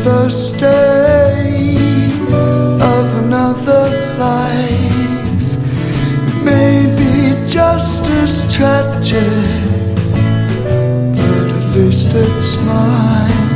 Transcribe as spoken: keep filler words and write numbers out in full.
first day of another life may be just as tragic, but at least it's mine.